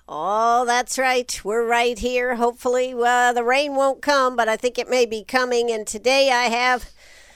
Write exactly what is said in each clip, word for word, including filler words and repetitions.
Oh, that's right. We're right here. Hopefully, uh, the rain won't come, but I think it may be coming. And today I have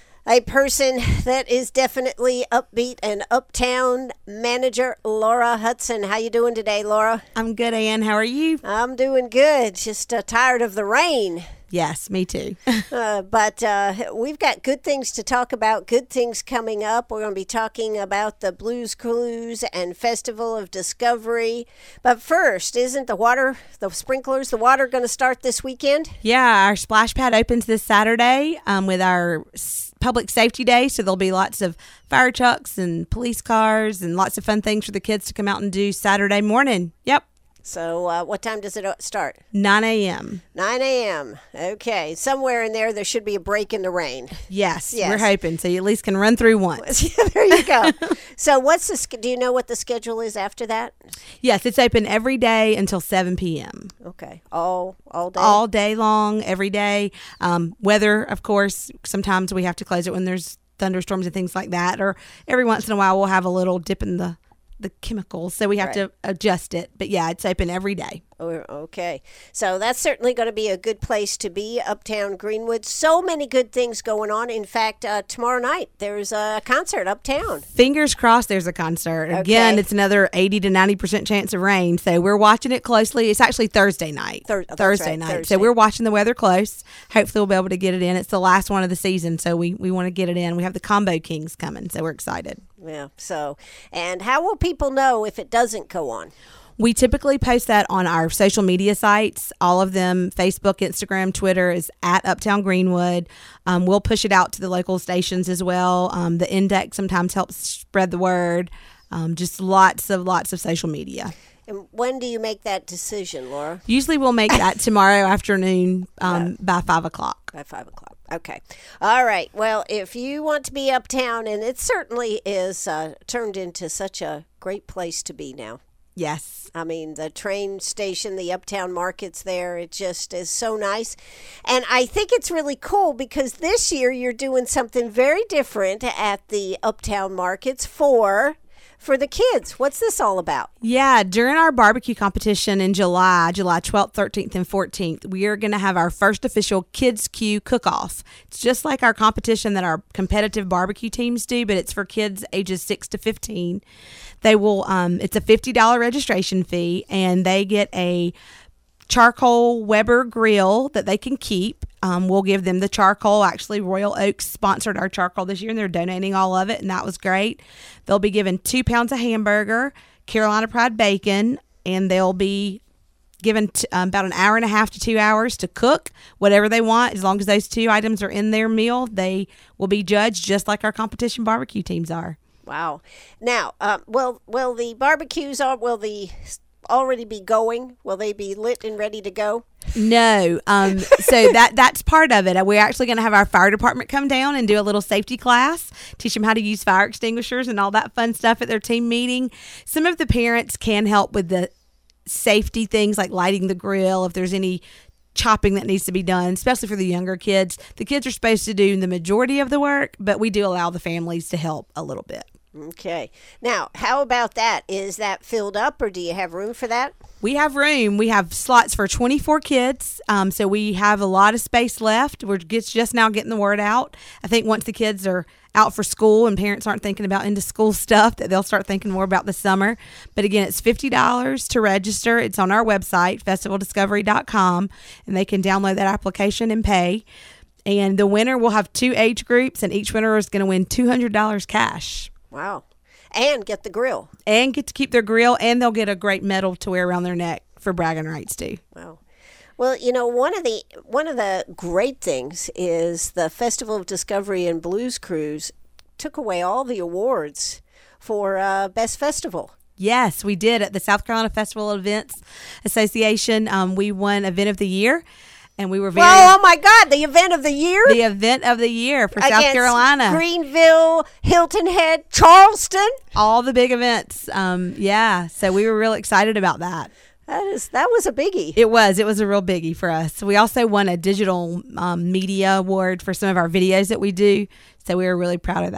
a person that is definitely upbeat and uptown manager, Laura Hudson. How you doing today, Laura? I'm good, Ann. How are you? I'm doing good. Just uh, tired of the rain. Yes, me too. uh, but uh, we've got good things to talk about, good things coming up. We're going to be talking about the Blues Cruise and Festival of Discovery. But first, isn't the water, the sprinklers, the water going to start this weekend? Yeah, our splash pad opens this Saturday um, with our s- public safety day. So there'll be lots of fire trucks and police cars and lots of fun things for the kids to come out and do Saturday morning. Yep. So uh, what time does it start? nine a.m. nine a.m. Okay. Somewhere in there, there should be a break in the rain. Yes, Yes. we're hoping. So you at least can run through once. Yeah, there you go. So what's the, sch- do you know what the schedule is after that? Yes, it's open every day until seven p.m. Okay. All, all day? All day long, every day. Um, weather, of course, sometimes we have to close it when there's thunderstorms and things like that. Or every once in a while, we'll have a little dip in the the chemicals, so we have Right. to adjust it. But yeah, it's open every day. Oh, okay. So that's certainly going to be a good place to be, Uptown Greenwood. So many good things going on. In fact, uh, tomorrow night, there's a concert uptown. Fingers crossed there's a concert. Again, Okay. it's another eighty to ninety percent chance of rain, so we're watching it closely. It's actually Thursday night. Thur- oh, that's Thursday right, night. Thursday. So we're watching the weather close. Hopefully we'll be able to get it in. It's the last one of the season, so we, we want to get it in. We have the Combo Kings coming, so we're excited. Yeah. So, and how will people know if it doesn't go on? We typically post that on our social media sites. All of them, Facebook, Instagram, Twitter, is at Uptown Greenwood. Um, we'll push it out to the local stations as well. Um, the Index sometimes helps spread the word. Um, just lots of, lots of social media. And when do you make that decision, Laura? Usually we'll make that tomorrow afternoon um, by five o'clock. By five o'clock. Okay. All right. Well, if you want to be uptown, and it certainly is uh, turned into such a great place to be now. Yes. I mean, the train station, the uptown markets there, it just is so nice. And I think it's really cool because this year you're doing something very different at the uptown markets for for the kids. What's this all about? Yeah, during our barbecue competition in July, July twelfth, thirteenth, and fourteenth, we are going to have our first official Kids Q cook-off. It's just like our competition that our competitive barbecue teams do, but it's for kids ages six to fifteen. They will, um, it's a fifty dollars registration fee, and they get a charcoal Weber grill that they can keep. Um, we'll give them the charcoal. Actually, Royal Oaks sponsored our charcoal this year, and they're donating all of it, and that was great. They'll be given two pounds of hamburger, Carolina Pride bacon, and they'll be given t- um, about an hour and a half to two hours to cook whatever they want. As long as those two items are in their meal, they will be judged just like our competition barbecue teams are. Wow. Now, um, will will the barbecues are will the already be going? Will they be lit and ready to go? No. Um, so that that's part of it. We're actually going to have our fire department come down and do a little safety class, teach them how to use fire extinguishers and all that fun stuff at their team meeting. Some of the parents can help with the safety things like lighting the grill if there's any chopping that needs to be done, especially for the younger kids. The kids are supposed to do the majority of the work, but we do allow the families to help a little bit. Okay. Now, how about that? Is that filled up or do you have room for that? We have room. We have slots for twenty-four kids, um, so we have a lot of space left. We're just, just now getting the word out. I think once the kids are out for school and parents aren't thinking about into school stuff, that they'll start thinking more about the summer. But again, it's fifty dollars to register. It's on our website, festival discovery dot com, and they can download that application and pay. And the winner will have two age groups, and each winner is going to win two hundred dollars cash. Wow. And get the grill. And get to keep their grill, and they'll get a great medal to wear around their neck for bragging rights too. Wow. Well, you know, one of the one of the great things is the Festival of Discovery and Blues Cruise took away all the awards for uh, Best Festival. Yes, we did at the South Carolina Festival Events Association. Um, we won Event of the Year, and we were very well, oh my God, the event of the year, the event of the year for South against Carolina, Greenville, Hilton Head, Charleston, all the big events. Um, yeah, so we were real excited about that. That is that was a biggie. It was. It was a real biggie for us. We also won a digital um, media award for some of our videos that we do, so we were really proud of that.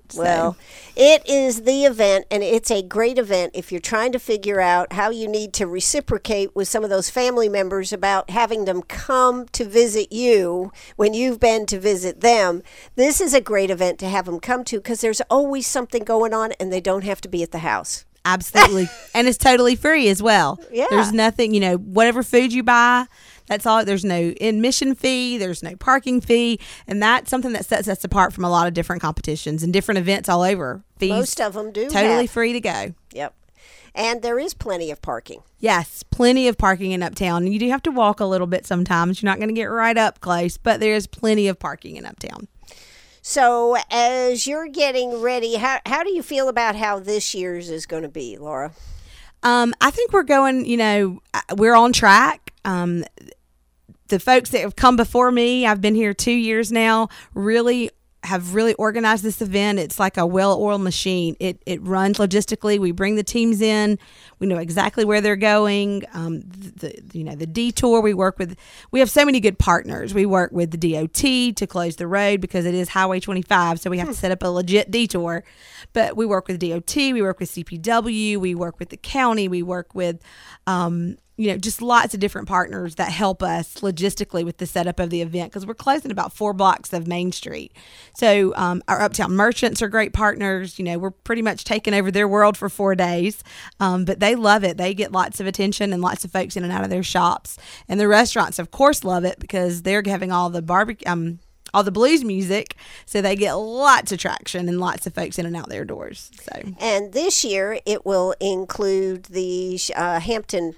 So. Well, it is the event, and it's a great event if you're trying to figure out how you need to reciprocate with some of those family members about having them come to visit you when you've been to visit them. This is a great event to have them come to because there's always something going on, and they don't have to be at the house. Absolutely. And it's totally free as well. Yeah. There's nothing, you know, whatever food you buy, that's all. There's no admission fee. There's no parking fee. And that's something that sets us apart from a lot of different competitions and different events all over. Fees, Most of them do totally have. free to go. Yep. And there is plenty of parking. Yes, plenty of parking in Uptown. You do have to walk a little bit sometimes. You're not going to get right up close, but there is plenty of parking in Uptown. So as you're getting ready, how how do you feel about how this year's is going to be, Laura? Um, I think we're going, you know, we're on track. Um, the folks that have come before me, I've been here two years now, really have really organized this event. It's like a well-oiled machine. It it runs logistically. We bring the teams in. We know exactly where they're going. Um, the, the you know the detour. We work with. We have so many good partners. We work with the D O T to close the road because it is Highway twenty-five, so we have to set up a legit detour. But we work with D O T. We work with C P W. We work with the county. We work with. Um, you know, just lots of different partners that help us logistically with the setup of the event because we're closing about four blocks of Main Street. So um, our Uptown merchants are great partners. You know, we're pretty much taking over their world for four days, um, but they love it. They get lots of attention and lots of folks in and out of their shops. And the restaurants, of course, love it because they're having all the barbecue, um, all the blues music, so they get lots of traction and lots of folks in and out their doors. So, and this year it will include the uh, Hampton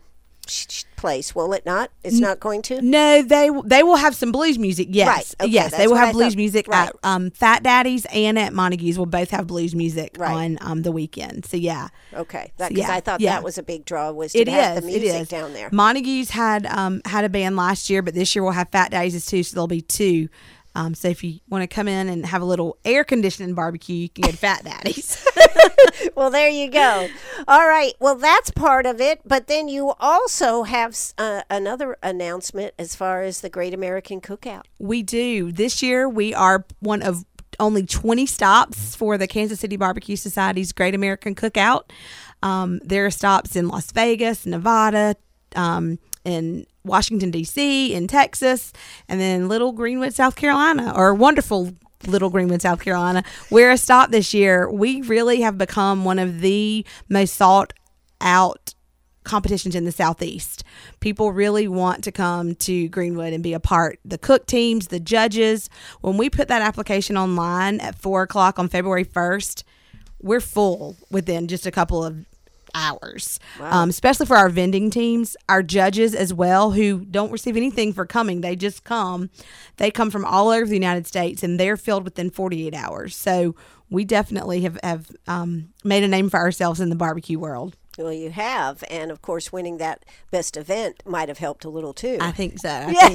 place, will it not? It's not going to? No, they they will have some blues music, yes. Right. Okay, yes, they will have blues music right. at um, Fat Daddy's and at Montague's will both have blues music right. on um, the weekend. So, yeah. Okay. Because so, yeah, I thought yeah. that was a big draw was to it have is, the music it is. down there. Montague's had um, had a band last year, but this year we'll have Fat Daddy's too, so there'll be two. Um, so if you want to come in and have a little air conditioning barbecue, you can go to Fat Daddy's. Well, there you go. All right. Well, that's part of it. But then you also have uh, another announcement as far as the Great American Cookout. We do. This year we are one of only twenty stops for the Kansas City Barbecue Society's Great American Cookout. Um, there are stops in Las Vegas, Nevada, um, in Washington, D C, in Texas, and then Little Greenwood, South Carolina, or wonderful Little Greenwood, South Carolina. We're a stop this year. We really have become one of the most sought out competitions in the Southeast. People really want to come to Greenwood and be a part. The cook teams, the judges, when we put that application online at four o'clock on February first, we're full within just a couple of hours. Wow. Um, especially for our vending teams, our judges as well, who don't receive anything for coming. They just come. They come from all over the United States, and they're filled within forty-eight hours. So we definitely have, have um, made a name for ourselves in the barbecue world. Well, you have. And, of course, winning that best event might have helped a little, too. I think so. I Yeah. think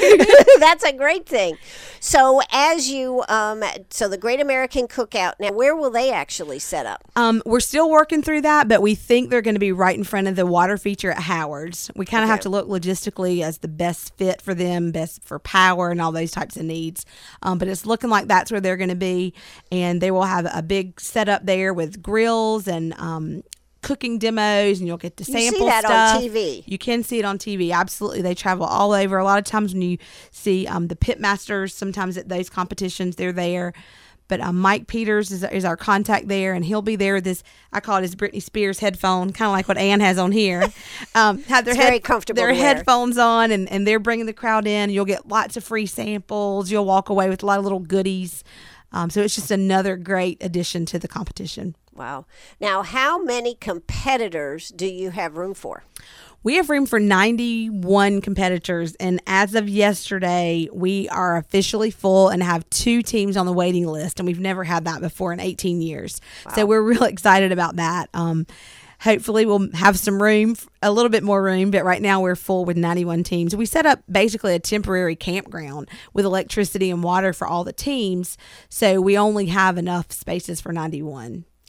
so. That's a great thing. So as you, um, so the Great American Cookout, now where will they actually set up? Um, we're still working through that, but we think they're going to be right in front of the water feature at Howard's. We kind of Okay. have to look logistically as the best fit for them, best for power and all those types of needs. Um, but it's looking like that's where they're going to be. And they will have a big setup there with grills and um, cooking demos, and you'll get to You see sample that on stuff. T V. You can see it on T V. Absolutely. They travel all over. A lot of times when you see um, the pit masters, sometimes at those competitions, they're there. But um, Mike Peters is, is our contact there, and he'll be there with this, I call it his Britney Spears headphone, kind of like what Ann has on here. Um, have their It's very comfortable Their to wear. headphones on, and, and they're bringing the crowd in. You'll get lots of free samples. You'll walk away with a lot of little goodies. Um, so it's just another great addition to the competition. Wow. Now, how many competitors do you have room for? We have room for ninety-one competitors, and as of yesterday, we are officially full and have two teams on the waiting list, and we've never had that before in eighteen years. Wow. So we're real excited about that. Um, hopefully, we'll have some room, a little bit more room, but right now we're full with ninety-one teams. We set up basically a temporary campground with electricity and water for all the teams, so we only have enough spaces for ninety-one.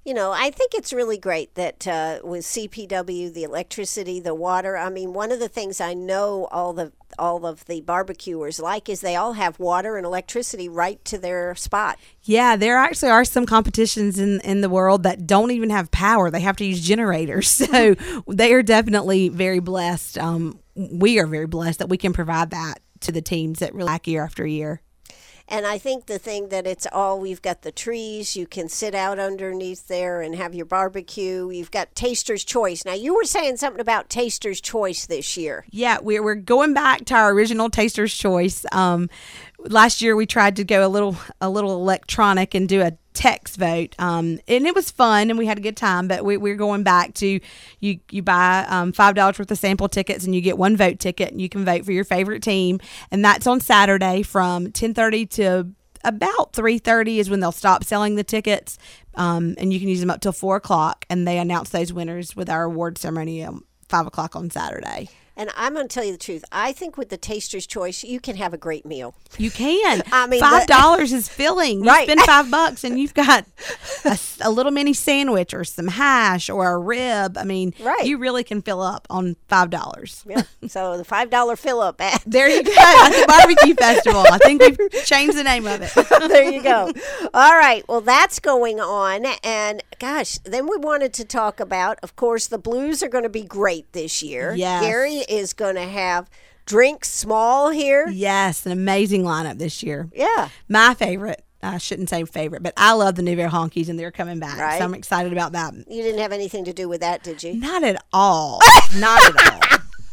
you know, I think it's really great that uh, with C P W, the electricity, the water. I mean, one of the things I know all the all of the barbecuers like is they all have water and electricity right to their spot. Yeah, there actually are some competitions in, in the world that don't even have power. They have to use generators. So they are definitely very blessed. Um, we are very blessed that we can provide that to the teams that really lack year after year. And I think the thing that it's all, we've got the trees, you can sit out underneath there and have your barbecue. You've got Taster's Choice. Now, you were saying something about Taster's Choice this year. Yeah, we're, we're going back to our original Taster's Choice. Um, last year, we tried to go a little a little electronic and do a text vote, um, and it was fun and we had a good time, but we, we're going back to you you buy um, five dollars worth of sample tickets and you get one vote ticket and you can vote for your favorite team, and that's on Saturday from ten thirty to about three thirty is when they'll stop selling the tickets, um, and you can use them up till four o'clock, and they announce those winners with our award ceremony at five o'clock on Saturday. And I'm going to tell you the truth. I think with the Taster's Choice, you can have a great meal. You can. I mean, five dollars is filling. You Right. spend five bucks and you've got a, a little mini sandwich or some hash or a rib. I mean, Right. you really can fill up on five dollars. Yeah. So the five dollar fill-up ad. There you go. That's the barbecue festival. I think we've changed the name of it. There you go. All right. Well, that's going on. And gosh, then we wanted to talk about, of course, the Blues are going to be great this year. Yes. Gary is going to have drinks small here. Yes, an amazing lineup this year. Yeah. My favorite. I shouldn't say favorite, but I love the Nouveau Honkies, and they're coming back. Right. So I'm excited about that. You didn't have anything to do with that, did you? Not at all. Not at all.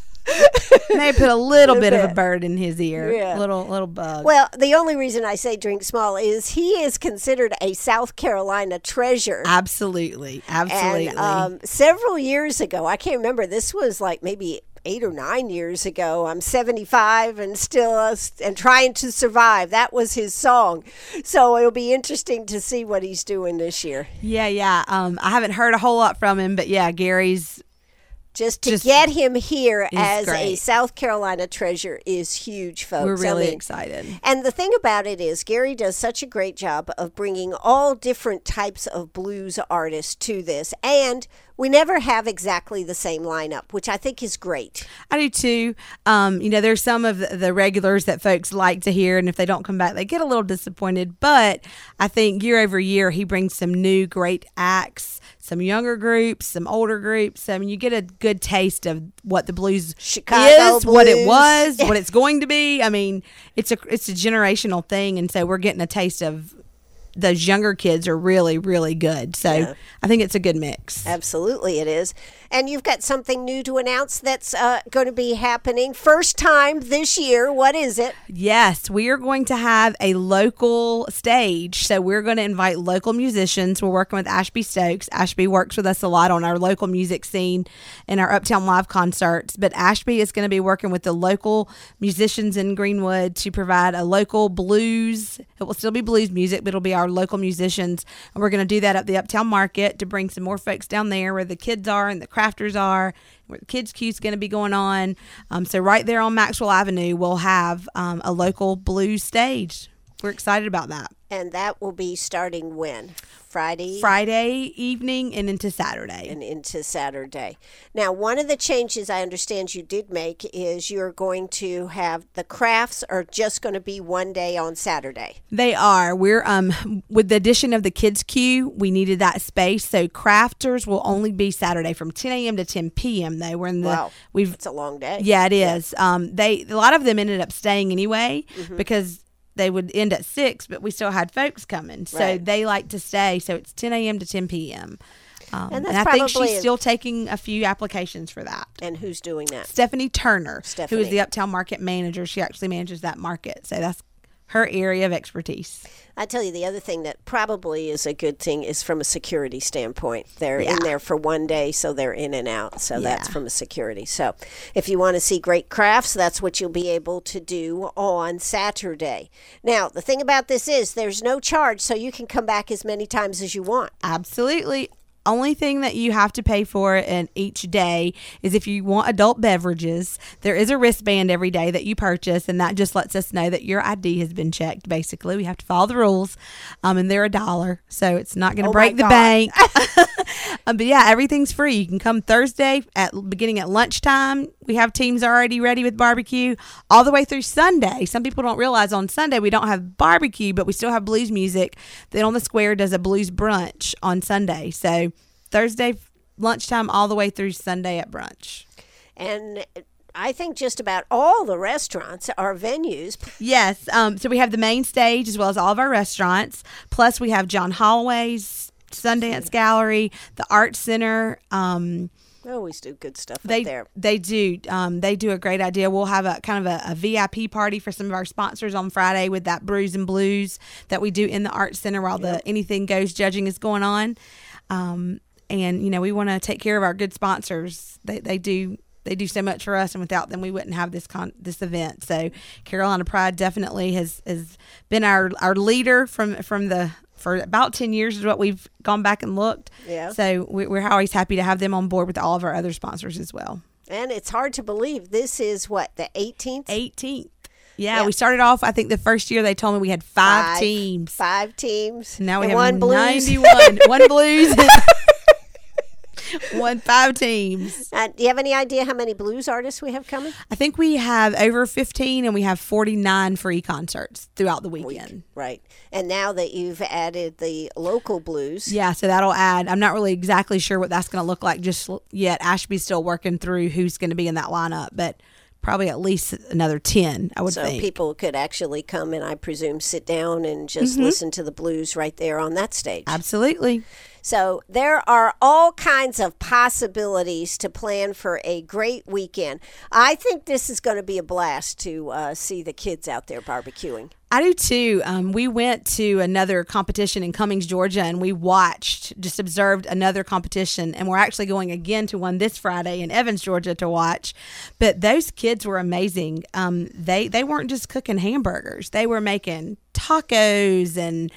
May put a little bit of a bird in his ear. Yeah. Little little bug. Well, the only reason I say drink small is he is considered a South Carolina treasure. Absolutely. Absolutely. And um, several years ago, I can't remember, this was like maybe eight or nine years ago. I'm seventy-five and still uh, and trying to survive. That was his song. So it'll be interesting to see what he's doing this year. yeah, yeah. Um, I haven't heard a whole lot from him, but yeah, Gary's Just to Just get him here is as a great. South Carolina treasure is huge, folks. we're really I mean, excited. And the thing about it is, Gary does such a great job of bringing all different types of blues artists to this. And we never have exactly the same lineup, which I think is great. I do too. Um, you know, there's some of the, the regulars that folks like to hear, and if they don't come back, they get a little disappointed. But I think year over year, he brings some new great acts, some younger groups, some older groups. I mean, you get a good taste of what the blues Chicago is, what it blues. was, what it's going to be. I mean, it's a it's a generational thing, and so we're getting a taste of those younger kids are really, really good. So Yeah. I think it's a good mix. Absolutely, it is. And you've got something new to announce that's uh, going to be happening. First time this year. What is it? Yes, we are going to have a local stage. So we're going to invite local musicians. We're working with Ashby Stokes. Ashby works with us a lot on our local music scene and our Uptown Live concerts. But Ashby is going to be working with the local musicians in Greenwood to provide a local blues. It will still be blues music, but it'll be our local musicians. And we're going to do that at the Uptown Market to bring some more folks down there where the kids are and the crafters are, where the Kids Q is going to be going on. Um, so right there on Maxwell Avenue, we'll have um, a local blues stage. We're excited about that. And that will be starting when? Friday? Friday evening and into Saturday. And into Saturday. Now, one of the changes I understand you did make is you're going to have the crafts are just going to be one day on Saturday. They are. We're um with the addition of the Kids Q, we needed that space. So crafters will only be Saturday from ten a.m. to ten p.m. Though we're in the Wow. we've It's a long day. yeah it is. Um, they a lot of them ended up staying anyway Mm-hmm. because they would end at six, but we still had folks coming, so Right. they like to stay. So it's ten a.m. to ten p.m. Um, And and, that's I think probably she's a- still taking a few applications for that. And who's doing that? Stephanie Turner, who Stephanie. is the Uptown Market manager, she actually manages that market, so that's her area of expertise. I tell you, the other thing that probably is a good thing is from a security standpoint. They're Yeah. in there for one day, so they're in and out. So that's Yeah. from a security. So if you want to see great crafts, that's what you'll be able to do on Saturday. Now, the thing about this is there's no charge, so you can come back as many times as you want. Absolutely. only thing that you have to pay for in each day is if you want adult beverages. There is a wristband every day that you purchase, and that just lets us know that your I D has been checked. Basically, we have to follow the rules, um, and they're a dollar, so it's not going to Oh break my the God. bank. um, but yeah, everything's free. You can come Thursday at beginning at lunchtime. We have teams already ready with barbecue all the way through Sunday. Some people don't realize on Sunday we don't have barbecue, but we still have blues music. Then on the Square does a blues brunch on Sunday. So Thursday lunchtime all the way through Sunday at brunch. And I think just about all the restaurants are venues. Yes. Um, so we have the main stage as well as all of our restaurants. Plus we have John Holloway's Sundance Gallery, the Art Center. Um, They always do good stuff They up there. they do um, they do a great idea. We'll have a kind of a, a V I P party for some of our sponsors on Friday with that Brews and Blues that we do in the Art Center while Yep. the Anything Goes judging is going on. Um, and you know we want to take care of our good sponsors. They they do they do so much for us, and without them we wouldn't have this con this event. So Carolina Pride definitely has has been our our leader from from the. For about ten years is what we've gone back and looked. Yeah. So we- we're always happy to have them on board with all of our other sponsors as well. And it's hard to believe this is what, the eighteenth? eighteenth. Yeah, Yeah. we started off, I think the first year they told me we had five, Five. teams. Five teams. Now we and have one blues. ninety-one. One blues. One five teams. Uh, do you have any idea how many blues artists we have coming? I think we have over fifteen and we have forty-nine free concerts throughout the weekend. Right. And now that you've added the local blues. Yeah, so that'll add. I'm not really exactly sure what that's going to look like just yet. Ashby's still working through who's going to be in that lineup, but probably at least another ten, I would So think. people could actually come and I presume sit down and just Mm-hmm. listen to the blues right there on that stage. Absolutely. So there are all kinds of possibilities to plan for a great weekend. I think this is going to be a blast to uh, see the kids out there barbecuing. I do too. Um, we went to another competition in Cummings, Georgia, and we watched, just observed another competition. And we're actually going again to one this Friday in Evans, Georgia to watch. But those kids were amazing. Um, they, they weren't just cooking hamburgers, they were making tacos and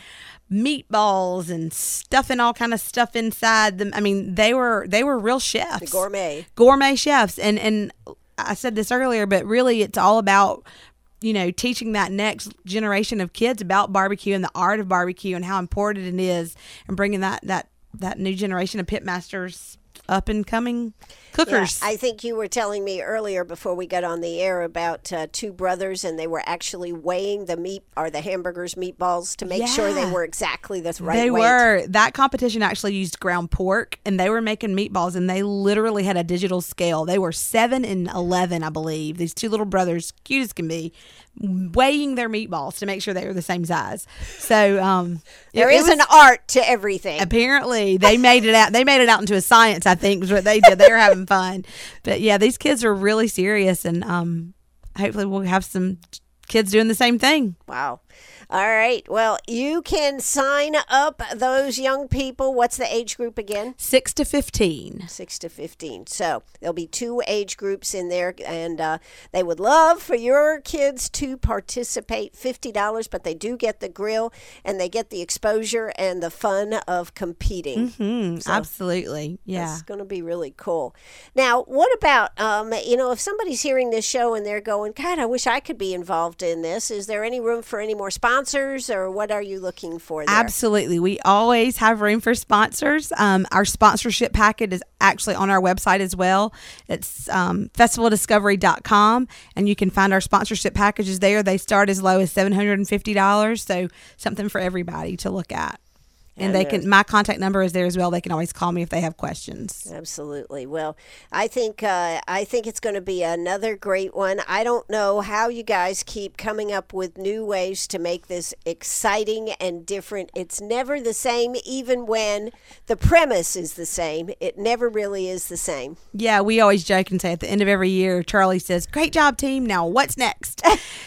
meatballs and stuffing all kind of stuff inside them. I mean, they were they were real chefs. The gourmet. Gourmet chefs. And and I said this earlier, but really it's all about, you know, teaching that next generation of kids about barbecue and the art of barbecue and how important it is, and bringing that that that new generation of pitmasters up and coming cookers. Yeah, I think you were telling me earlier before we got on the air about uh, two brothers, and they were actually weighing the meat or the hamburgers, meatballs to make sure they Yeah. were exactly the right They weight. were. That competition actually used ground pork, and they were making meatballs, and they literally had a digital scale. They were seven and eleven, I believe. These two little brothers, cute as can be, weighing their meatballs to make sure they were the same size. So um, There it- it is was- an art to everything. Apparently, they made it out. They made it out into a science, I think, was what they did. They were having fun. But yeah, these kids are really serious, and um, hopefully, we'll have some kids doing the same thing. Wow. All right. Well, you can sign up those young people. What's the age group again? Six to fifteen. six to fifteen. So there'll be two age groups in there, and uh, they would love for your kids to participate. fifty dollars, but they do get the grill, and they get the exposure and the fun of competing. Mm, So absolutely. Yeah. It's going to be really cool. Now, what about, um, you know, if somebody's hearing this show and they're going, God, I wish I could be involved in this. Is there any room for any more sponsors, or what are you looking for there? Absolutely. We always have room for sponsors. Um, our sponsorship packet is actually on our website as well. It's um, festival discovery dot com, and you can find our sponsorship packages there. They start as low as seven hundred fifty dollars, so something for everybody to look at. And And they there's- can. My contact number is there as well. They can always call me if they have questions. Absolutely. Well, I think uh, I think it's going to be another great one. I don't know how you guys keep coming up with new ways to make this exciting and different. It's never the same, even when the premise is the same. It never really is the same. Yeah, we always joke and say at the end of every year, Charlie says, "Great job, team. Now what's next?"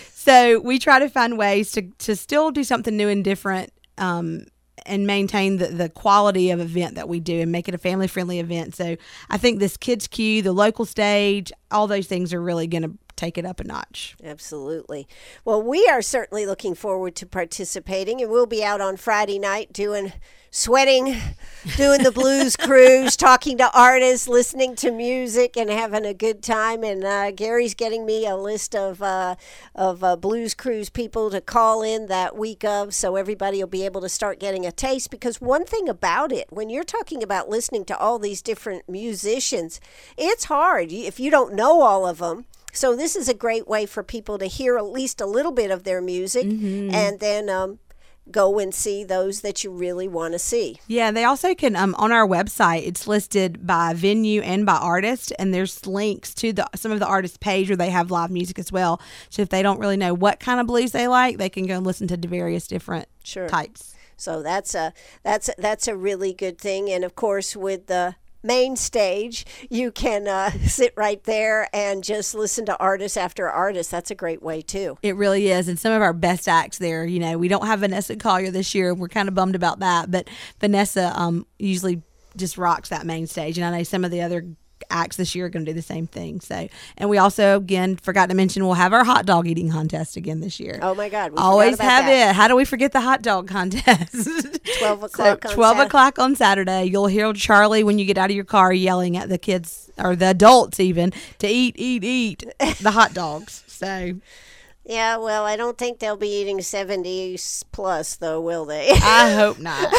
So we try to find ways to to still do something new and different. Um, and maintain the, the quality of event that we do and make it a family-friendly event. So I think this Kids Q, the local stage, all those things are really going to take it up a notch. Absolutely. Well, we are certainly looking forward to participating, and we'll be out on Friday night doing sweating, doing the blues cruise, talking to artists, listening to music, and having a good time. And uh, Gary's getting me a list of uh, of uh, blues cruise people to call in that week of, so everybody will be able to start getting a taste. Because one thing about it, when you're talking about listening to all these different musicians, it's hard if you don't know all of them. So this is a great way for people to hear at least a little bit of their music, mm-hmm. and then um, go and see those that you really want to see. Yeah, they also can, um, on our website, it's listed by venue and by artist, and there's links to the some of the artists' page where they have live music as well. So if they don't really know what kind of blues they like, they can go and listen to the various different sure. types. So that's a that's a, that's a really good thing. And of course, with the main stage, you can uh, sit right there and just listen to artist after artist. That's a great way too. It really is. And some of our best acts there, you know, we don't have Vanessa Collier this year. We're kind of bummed about that, but Vanessa um, usually just rocks that main stage. And I know some of the other acts this year are going to do the same thing. So, and we also, again, forgot to mention, we'll have our hot dog eating contest again this year. Oh my God. We Always have that. it. How do we forget the hot dog contest? twelve o'clock so on twelve Saturday. o'clock on Saturday. You'll hear Charlie when you get out of your car yelling at the kids, or the adults even, to eat, eat, eat the hot dogs. So yeah, well, I don't think they'll be eating seventy plus, though, will they? I hope not.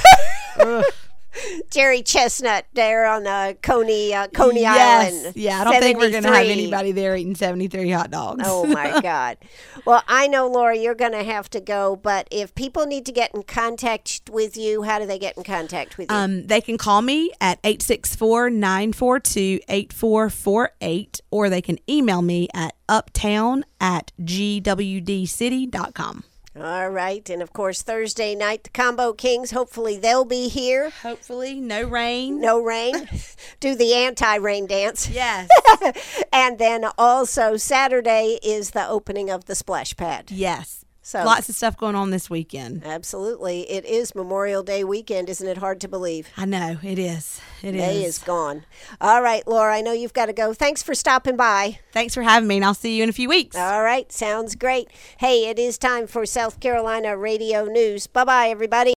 Jerry Chestnut there on uh, Coney uh, Coney yes. Island. Yeah, I don't think we're going to have anybody there eating seventy-three hot dogs. Oh, my God. Well, I know, Laura, you're going to have to go, but if people need to get in contact with you, how do they get in contact with you? Um, they can call me at eight six four, nine four two, eight four four eight, or they can email me at uptown at g w d city dot com. All right. And, of course, Thursday night, the Combo Kings, hopefully they'll be here. Hopefully. No rain. No rain. Do the anti-rain dance. Yes. And then also Saturday is the opening of the splash pad. Yes. So lots of stuff going on this weekend. Absolutely. It is Memorial Day weekend. Isn't it hard to believe? I know. It is. It May is. is gone. All right, Laura, I know you've got to go. Thanks for stopping by. Thanks for having me, and I'll see you in a few weeks. All right. Sounds great. Hey, it is time for South Carolina Radio News. Bye-bye, everybody.